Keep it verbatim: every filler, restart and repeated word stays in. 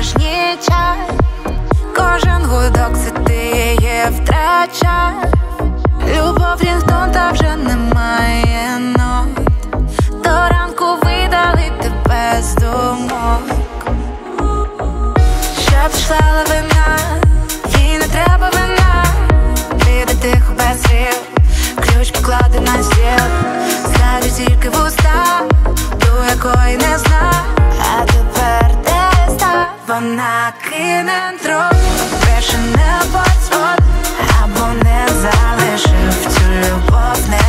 порожній час. Кожен гудок це ти її втрачаєш. Любов рінгтон, та вже немає нот. До ранку видали тебе з думок. Щоб пішла лавина, їй не треба вина. Піде тихо без слів, ключ покладе на стіл. Знаю тільки вуста, ту, якої не знаю. А тепер де став? Вона кине трохи, більше не подзвон, або не залишив цю любов. Не